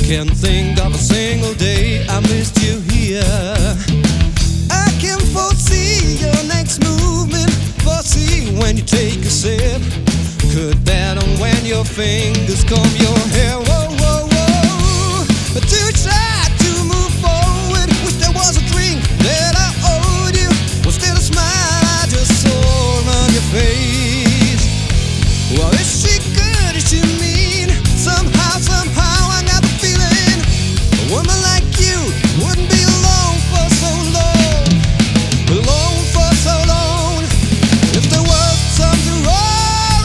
Can't think of a single day I missed you here. I can foresee your next movement, foresee when you take a sip. Could bet on when your fingers comb your hair. Whoa, whoa, whoa. Too shy to move forward. Wish there was a drink that I owed you. Was there a smile I just saw on your face? Well, is she good? Is she mean? Somehow I got the feeling a woman like you wouldn't be alone for so long. Alone for so long. If there was something wrong,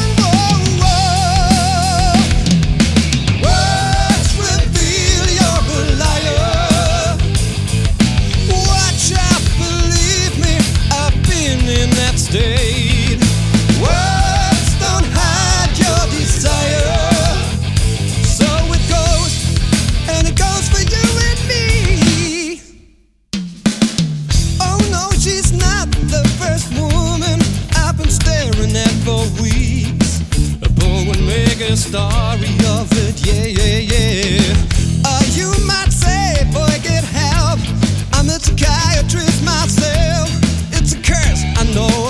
words reveal you're a liar. Watch out, believe me, I've been in that state. Words don't hide your desire. So it goes, and it goes for you and me. Oh no, she's not the first woman I've been staring at for weeks. But would make a story of it, yeah, yeah, yeah. You might say, boy, get help. I'm a psychiatrist myself. It's a curse, I know